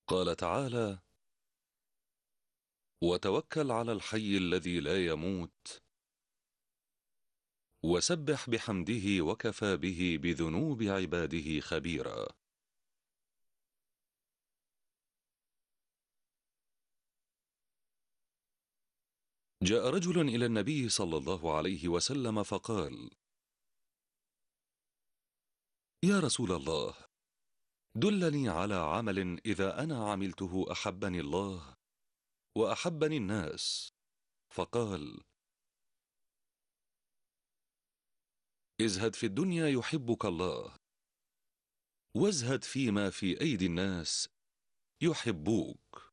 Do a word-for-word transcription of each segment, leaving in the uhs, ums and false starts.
قال تعالى: وتوكل على الحي الذي لا يموت وسبح بحمده وكفى به بذنوب عباده خبيرا. جاء رجل إلى النبي صلى الله عليه وسلم فقال: يا رسول الله، دلني على عمل إذا أنا عملته أحبني الله وأحبني الناس. فقال: ازهد في الدنيا يحبك الله، وازهد فيما في أيدي الناس يحبوك.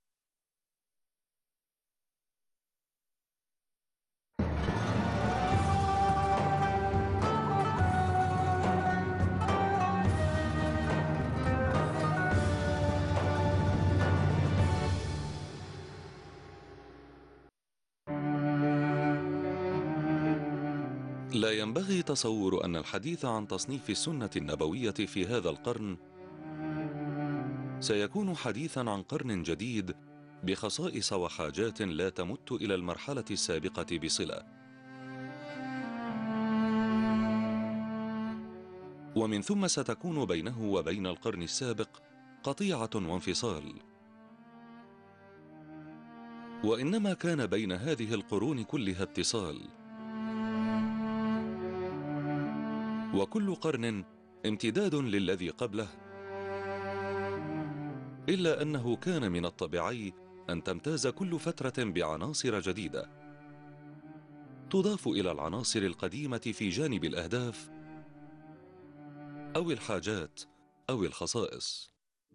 لا ينبغي تصور أن الحديث عن تصنيف السنة النبوية في هذا القرن سيكون حديثا عن قرن جديد بخصائص وحاجات لا تمت إلى المرحلة السابقة بصلة، ومن ثم ستكون بينه وبين القرن السابق قطيعة وانفصال. وإنما كان بين هذه القرون كلها اتصال، وكل قرن امتداد للذي قبله، إلا أنه كان من الطبيعي أن تمتاز كل فترة بعناصر جديدة تضاف إلى العناصر القديمة في جانب الأهداف أو الحاجات أو الخصائص.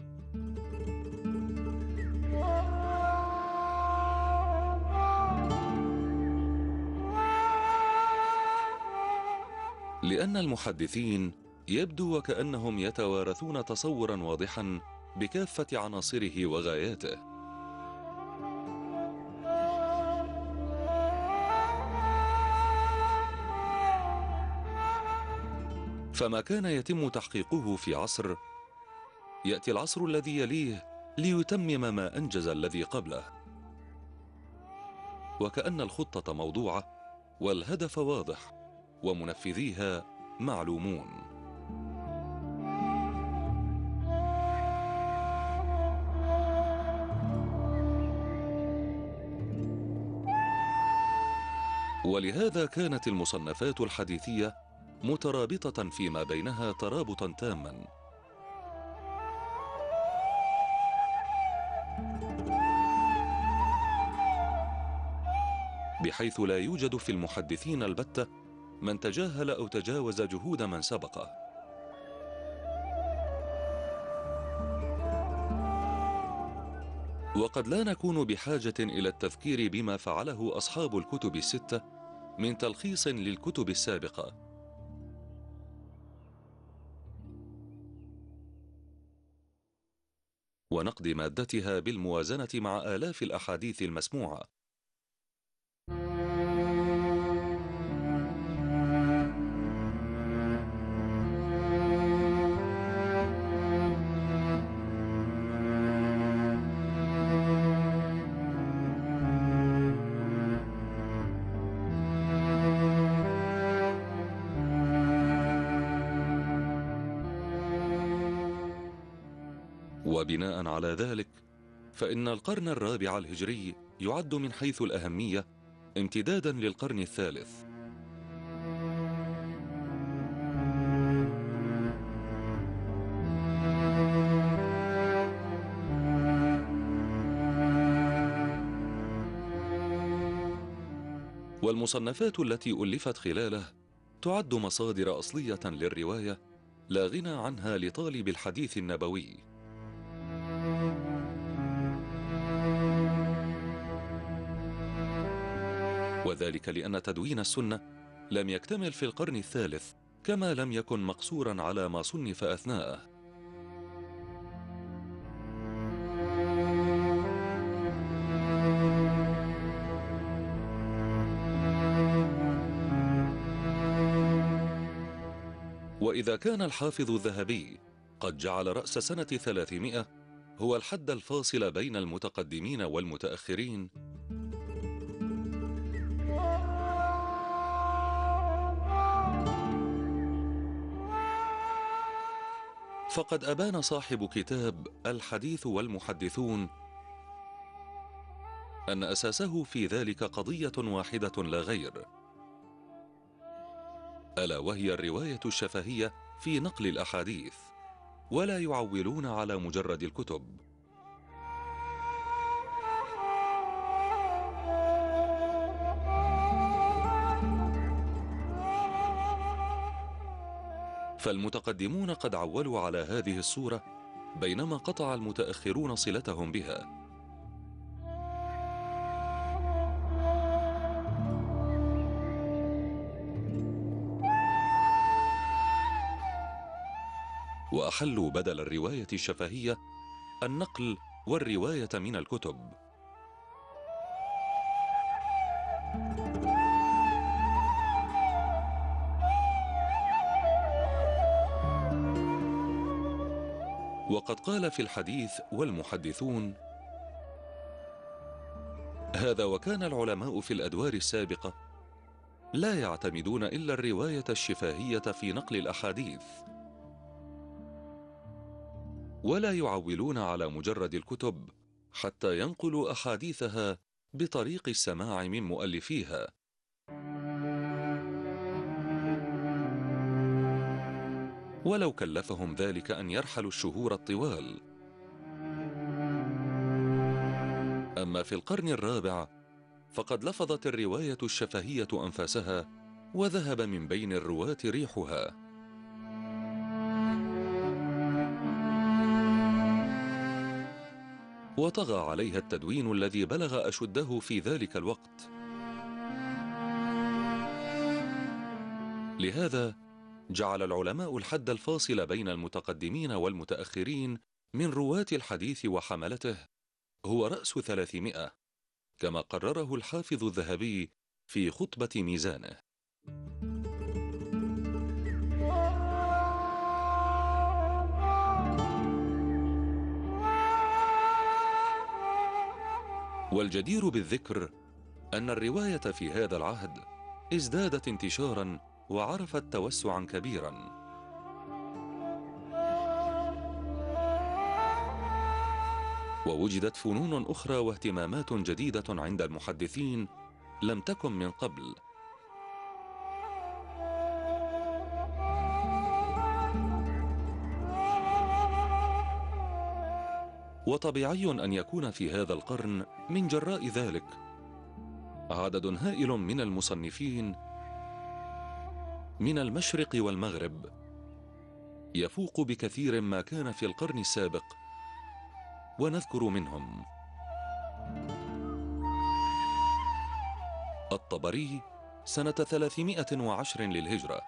لأن المحدثين يبدو وكأنهم يتوارثون تصورا واضحا بكافة عناصره وغاياته، فما كان يتم تحقيقه في عصر يأتي العصر الذي يليه ليتمم ما أنجز الذي قبله، وكأن الخطة موضوعة والهدف واضح ومنفذيها معلومون. ولهذا كانت المصنفات الحديثية مترابطة فيما بينها ترابطا تاما، بحيث لا يوجد في المحدثين البتة من تجاهل أو تجاوز جهود من سبقه. وقد لا نكون بحاجة إلى التذكير بما فعله أصحاب الكتب الستة من تلخيص للكتب السابقة، ونقد مادتها بالموازنة مع آلاف الأحاديث المسموعة. وبناء على ذلك فإن القرن الرابع الهجري يعد من حيث الأهمية امتدادا للقرن الثالث، والمصنفات التي ألفت خلاله تعد مصادر أصلية للرواية لا غنى عنها لطالب الحديث النبوي. وذلك لأن تدوين السنة لم يكتمل في القرن الثالث، كما لم يكن مقصورا على ما صنف أثناءه، وإذا كان الحافظ الذهبي قد جعل رأس سنة ثلاثمائة هو الحد الفاصل بين المتقدمين والمتأخرين، فقد أبان صاحب كتاب الحديث والمحدثون أن أساسه في ذلك قضية واحدة لا غير، ألا وهي الرواية الشفهية في نقل الأحاديث، ولا يعولون على مجرد الكتب. فالمتقدمون قد عولوا على هذه الصورة، بينما قطع المتأخرون صلتهم بها. وأحلوا بدل الرواية الشفهية النقل والرواية من الكتب. وقد قال في الحديث والمحدثون: هذا وكان العلماء في الأدوار السابقة لا يعتمدون إلا الرواية الشفاهية في نقل الأحاديث، ولا يعولون على مجرد الكتب حتى ينقلوا أحاديثها بطريق السماع من مؤلفيها. ولو كلفهم ذلك أن يرحلوا الشهور الطوال. أما في القرن الرابع فقد لفظت الرواية الشفهية أنفاسها، وذهب من بين الرواة ريحها. وطغى عليها التدوين الذي بلغ أشده في ذلك الوقت. لهذا جعل العلماء الحد الفاصل بين المتقدمين والمتأخرين من رواة الحديث وحملته هو رأس ثلاثمائة، كما قرره الحافظ الذهبي في خطبة ميزانه. والجدير بالذكر أن الرواية في هذا العهد ازدادت انتشارا وعرفت توسعا كبيرا. ووجدت فنون أخرى واهتمامات جديدة عند المحدثين لم تكن من قبل. وطبيعي أن يكون في هذا القرن من جراء ذلك عدد هائل من المصنفين من المشرق والمغرب، يفوق بكثير ما كان في القرن السابق، ونذكر منهم: الطبري سنة ثلاثمائة وعشر للهجرة،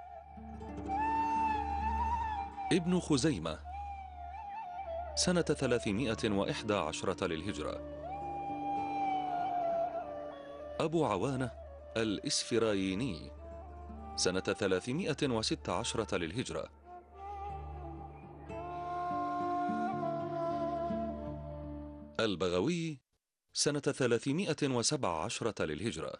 ابن خزيمة سنة ثلاثمائة وإحدى عشرة للهجرة، أبو عوانة الإسفرايني سنة ثلاثمائة وستة عشرة للهجرة، البغوي سنة ثلاثمائة وسبع عشرة للهجرة،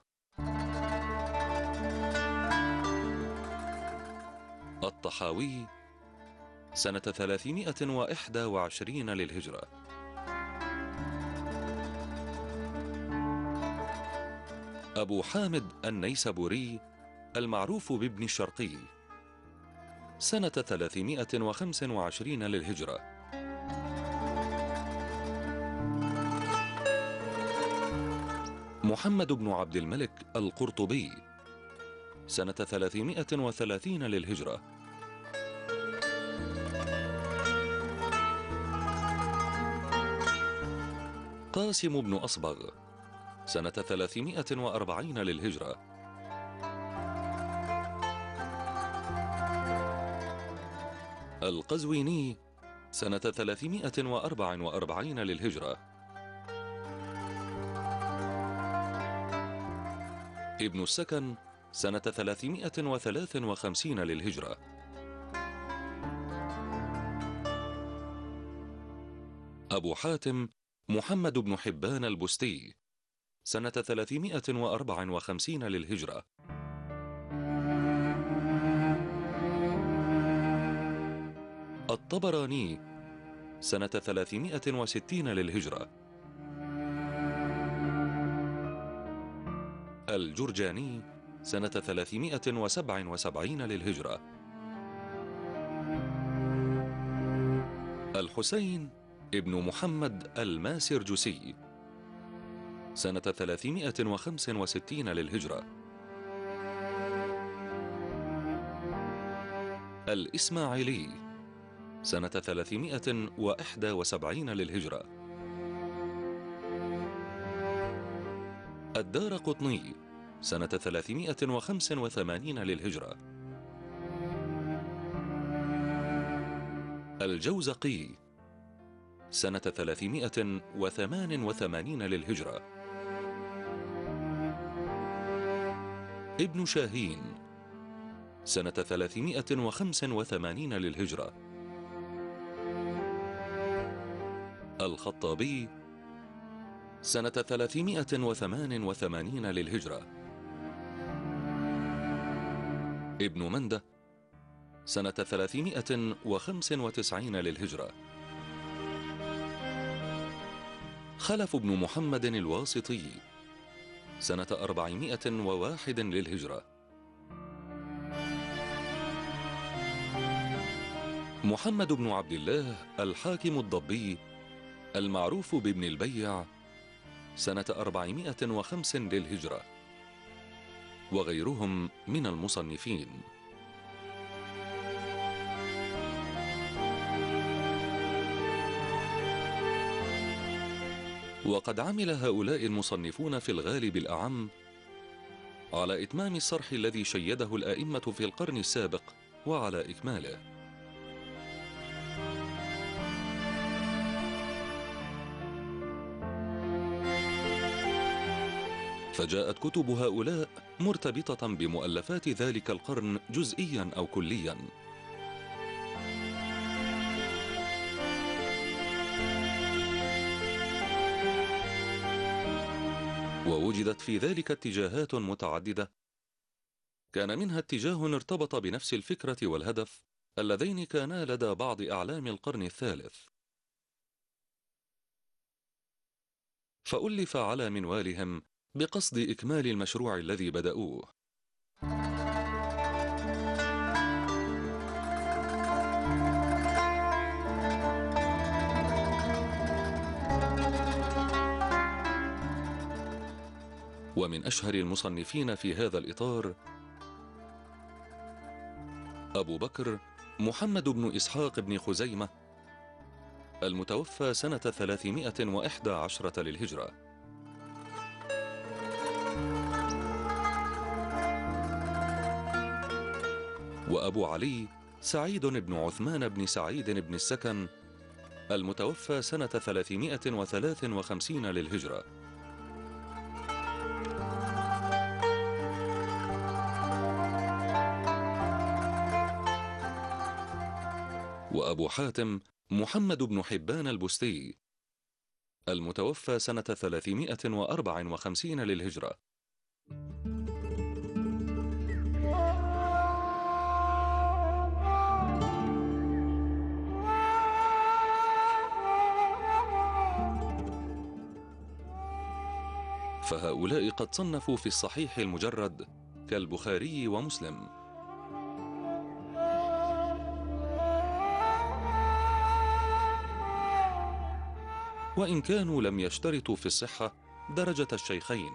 الطحاوي سنة ثلاثمائة وإحدى وعشرين للهجرة، أبو حامد النيسابوري المعروف بابن الشرقي سنة ثلاثمائة وخمس وعشرين للهجرة، محمد بن عبد الملك القرطبي سنة ثلاثمائة وثلاثين للهجرة، قاسم بن أصبغ سنة ثلاثمائة وأربعين للهجرة، القزويني سنة ثلاثمائة وأربع وأربعين للهجرة، ابن السكن سنة ثلاثمائة وثلاث وخمسين للهجرة، أبو حاتم محمد بن حبان البستي، سنة ثلاثمائة وأربعة وخمسين للهجرة. الطبراني، سنة ثلاثمائة وستين للهجرة. الجرجاني، سنة ثلاثمائة وسبعة وسبعين للهجرة. الحسين ابن محمد الماسرجسي، سنة ثلاثمائة وخمسة وستين للهجرة. الإسماعيلي، سنة ثلاثمائة وإحدى وسبعين للهجرة. الدارقطني، سنة ثلاثمائة وخمسة وثمانين للهجرة. الجوزقي، سنة ثلاثمائة وثمان وثمانين للهجرة. ابن شاهين، سنة ثلاثمائة وخمسة وثمانين للهجرة. الخطابي، سنة ثلاثمائة وثمان وثمانين للهجرة. ابن منده، سنة ثلاثمائة وخمسة وتسعين للهجرة. خلف بن محمد الواسطي، سنة أربعمائة وواحد للهجرة. محمد بن عبد الله الحاكم الضبي، المعروف بابن البيع، سنة أربعمائة وخمسة للهجرة، وغيرهم من المصنفين. وقد عمل هؤلاء المصنفون في الغالب الأعم على إتمام الصرح الذي شيده الآئمة في القرن السابق وعلى إكماله. فجاءت كتب هؤلاء مرتبطة بمؤلفات ذلك القرن جزئيا أو كليا، ووجدت في ذلك اتجاهات متعددة، كان منها اتجاه ارتبط بنفس الفكرة والهدف اللذين كانا لدى بعض أعلام القرن الثالث، فألف على منوالهم بقصد إكمال المشروع الذي بدأوه. ومن أشهر المصنفين في هذا الإطار أبو بكر محمد بن إسحاق بن خزيمة، المتوفى سنة ثلاثمائة وإحدى عشرة للهجرة. وأبو علي سعيد بن عثمان بن سعيد بن السكن، المتوفى سنة ثلاثمائة وثلاث وخمسين للهجرة. وأبو حاتم محمد بن حبان البستي، المتوفى سنة ثلاثمائة وأربعة وخمسين للهجرة. فهؤلاء قد صنفوا في الصحيح المجرد كالبخاري ومسلم، وإن كانوا لم يشترطوا في الصحة درجة الشيخين.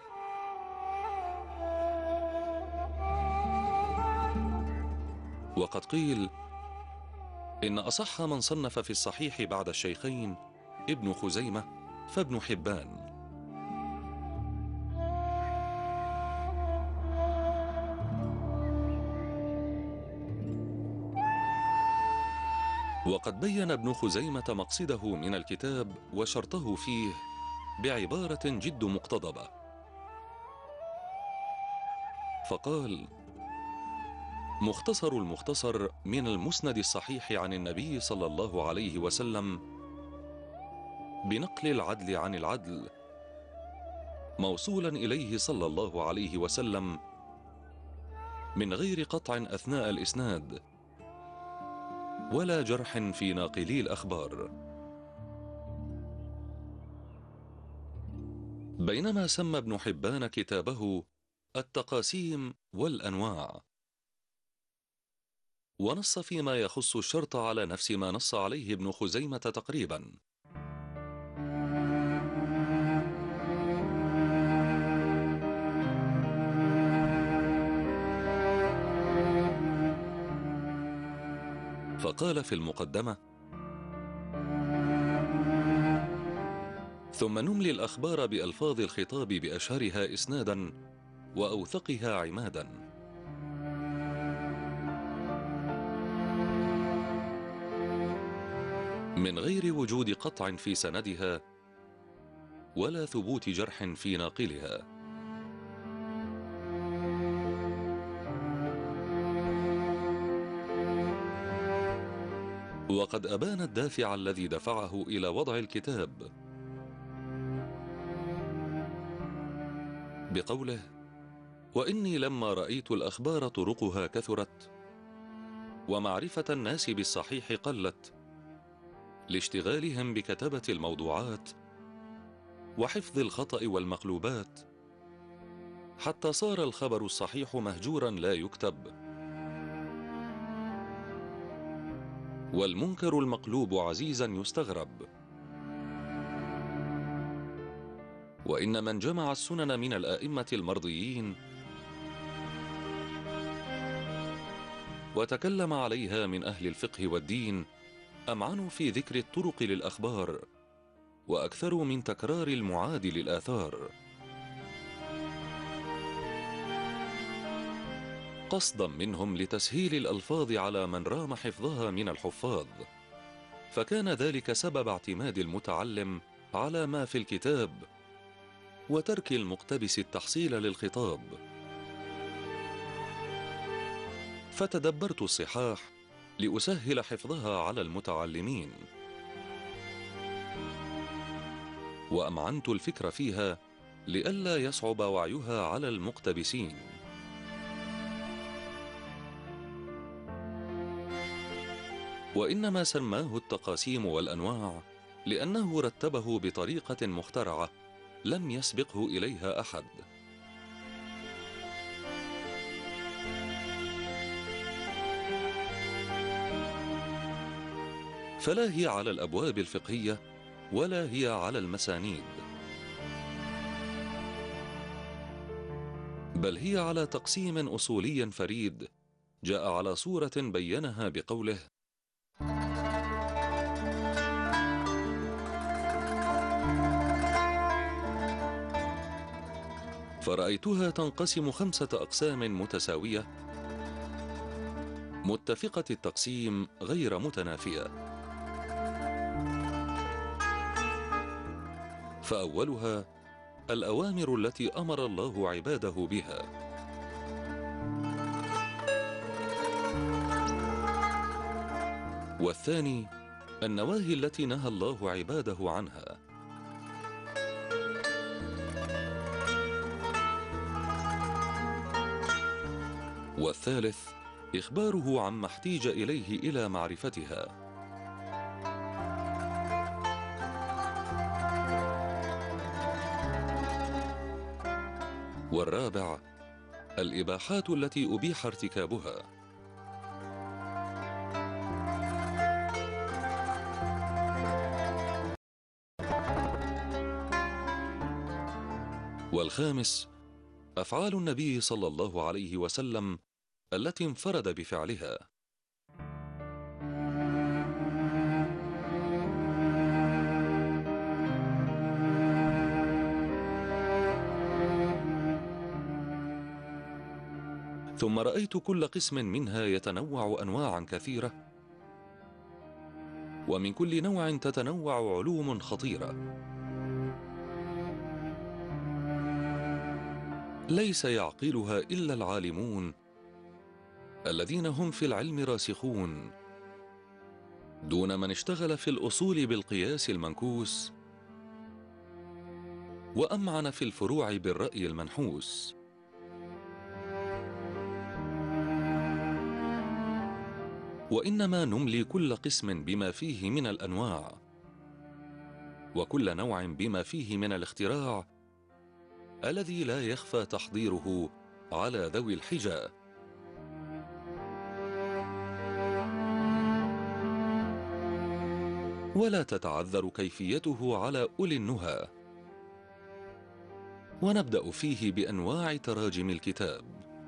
وقد قيل إن أصح من صنف في الصحيح بعد الشيخين ابن خزيمة فابن حبان. وقد بين ابن خزيمة مقصده من الكتاب وشرطه فيه بعبارة جد مقتضبة، فقال: مختصر المختصر من المسند الصحيح عن النبي صلى الله عليه وسلم بنقل العدل عن العدل، موصولا إليه صلى الله عليه وسلم من غير قطع أثناء الإسناد ولا جرح في ناقلي الأخبار. بينما سمى ابن حبان كتابه التقاسيم والأنواع، ونص فيما يخص الشرط على نفس ما نص عليه ابن خزيمة تقريبا. فقال في المقدمة: ثم نملي الأخبار بألفاظ الخطاب بأشهرها إسنادا وأوثقها عمادا، من غير وجود قطع في سندها ولا ثبوت جرح في ناقلها. وقد أبان الدافع الذي دفعه إلى وضع الكتاب بقوله: وإني لما رأيت الأخبار طرقها كثرت ومعرفة الناس بالصحيح قلت لاشتغالهم بكتابة الموضوعات وحفظ الخطأ والمقلوبات، حتى صار الخبر الصحيح مهجورا لا يكتب، والمنكر المقلوب عزيزا يستغرب. وإن من جمع السنن من الآئمة المرضيين وتكلم عليها من أهل الفقه والدين أمعنوا في ذكر الطرق للأخبار وأكثروا من تكرار المعاد للآثار، قصدا منهم لتسهيل الألفاظ على من رام حفظها من الحفاظ، فكان ذلك سبب اعتماد المتعلم على ما في الكتاب وترك المقتبس التحصيل للخطاب. فتدبرت الصحاح لأسهل حفظها على المتعلمين، وأمعنت الفكر فيها لئلا يصعب وعيها على المقتبسين. وإنما سماه التقاسيم والأنواع لأنه رتبه بطريقة مخترعة لم يسبقه إليها أحد، فلا هي على الأبواب الفقهية ولا هي على المسانيد، بل هي على تقسيم أصولي فريد جاء على صورة بينها بقوله: فرأيتها تنقسم خمسة أقسام متساوية متفقة التقسيم غير متنافية. فأولها الأوامر التي أمر الله عباده بها، والثاني النواهي التي نهى الله عباده عنها، والثالث إخباره عما احتيج إليه إلى معرفتها، والرابع الإباحات التي أبيح ارتكابها، والخامس أفعال النبي صلى الله عليه وسلم التي انفرد بفعلها. ثم رأيت كل قسم منها يتنوع أنواعا كثيرة، ومن كل نوع تتنوع علوم خطيرة، ليس يعقلها إلا العالمون الذين هم في العلم راسخون، دون من اشتغل في الأصول بالقياس المنكوس وأمعن في الفروع بالرأي المنحوس. وإنما نملي كل قسم بما فيه من الأنواع، وكل نوع بما فيه من الاختراع الذي لا يخفى تحضيره على ذوي الحجى. ولا تتعذر كيفيته على أولي النهى. ونبدأ فيه بأنواع تراجم الكتاب.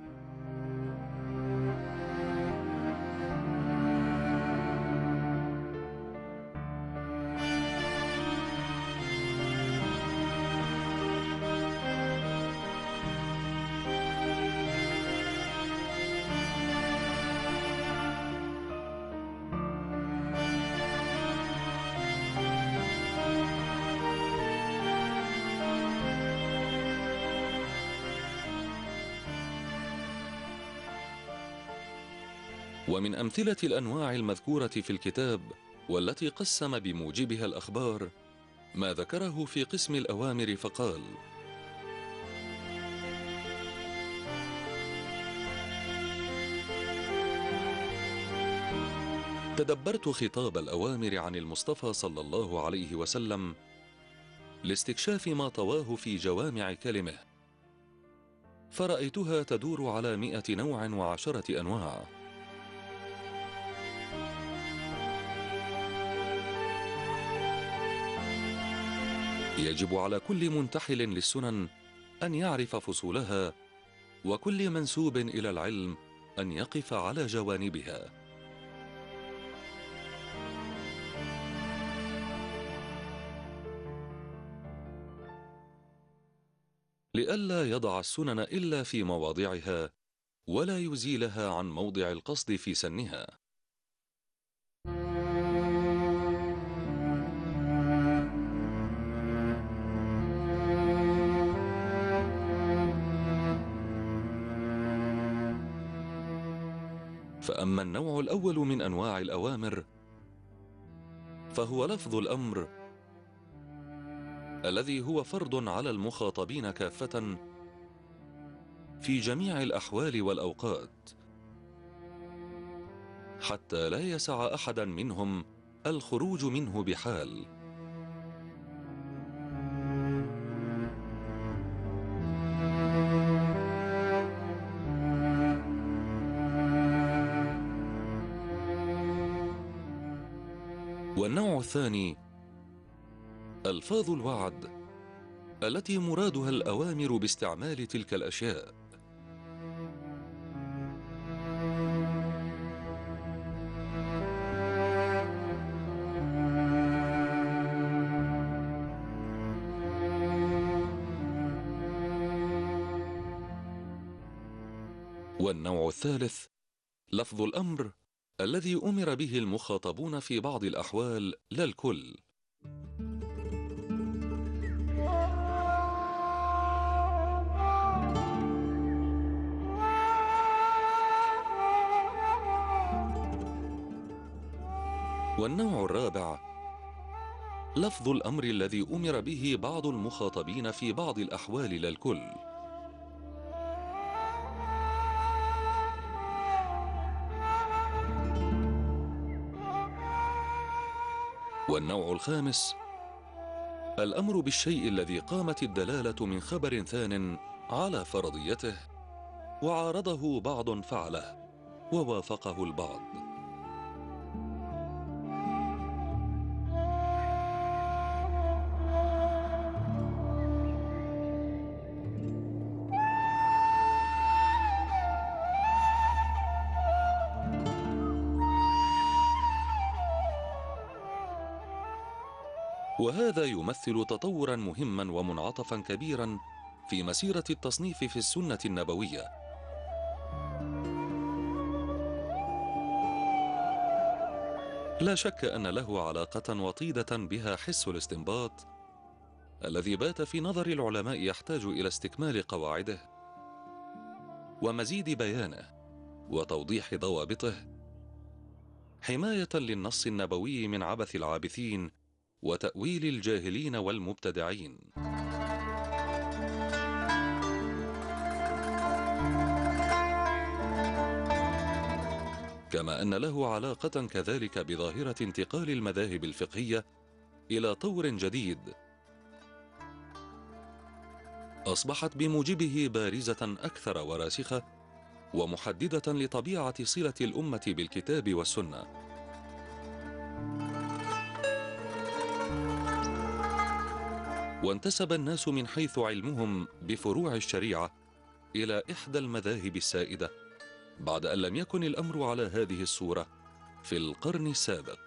ومن أمثلة الأنواع المذكورة في الكتاب والتي قسم بموجبها الأخبار ما ذكره في قسم الأوامر فقال: تدبرت خطاب الأوامر عن المصطفى صلى الله عليه وسلم لاستكشاف ما طواه في جوامع كلمه، فرأيتها تدور على مئة نوع وعشرة أنواع. يجب على كل منتحل للسنن أن يعرف فصولها، وكل منسوب إلى العلم أن يقف على جوانبها. لئلا يضع السنن إلا في مواضعها، ولا يزيلها عن موضع القصد في سنها. فأما النوع الأول من أنواع الأوامر فهو لفظ الأمر، الذي هو فرض على المخاطبين كافة في جميع الأحوال والأوقات، حتى لا يسع أحدا منهم الخروج منه بحال. والنوع الثاني ألفاظ الوعد، التي مرادها الأوامر باستعمال تلك الأشياء. والنوع الثالث لفظ الأمر، الذي أمر به المخاطبون في بعض الأحوال لا الكل. والنوع الرابع لفظ الأمر، الذي أمر به بعض المخاطبين في بعض الأحوال لا الكل. والنوع الخامس الأمر بالشيء الذي قامت الدلالة من خبر ثان على فرضيته، وعارضه بعض فعله ووافقه البعض. وهذا يمثل تطورا مهما ومنعطفا كبيرا في مسيرة التصنيف في السنة النبوية. لا شك أن له علاقة وطيدة بها حس الاستنباط، الذي بات في نظر العلماء يحتاج إلى استكمال قواعده ومزيد بيانه وتوضيح ضوابطه، حماية للنص النبوي من عبث العابثين وتأويل الجاهلين والمبتدعين. كما أن له علاقة كذلك بظاهرة انتقال المذاهب الفقهية إلى طور جديد أصبحت بموجبه بارزة أكثر وراسخة ومحددة لطبيعة صلة الأمة بالكتاب والسنة. وانتسب الناس من حيث علمهم بفروع الشريعة إلى إحدى المذاهب السائدة، بعد أن لم يكن الأمر على هذه الصورة في القرن السابق.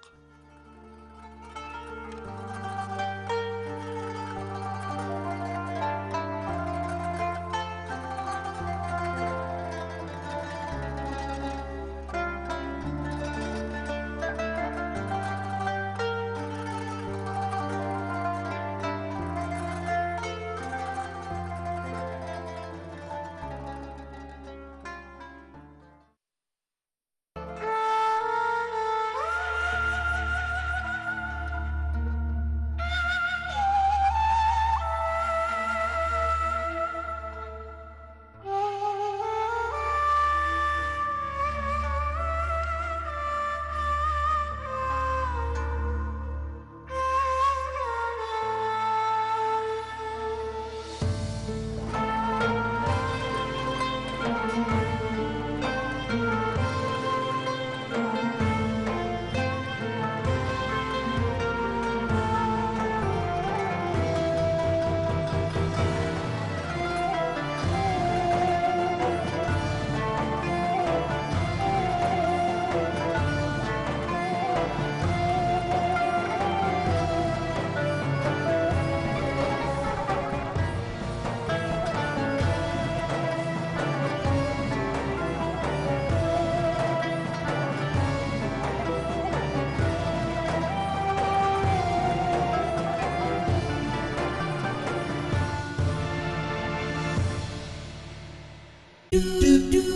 do do do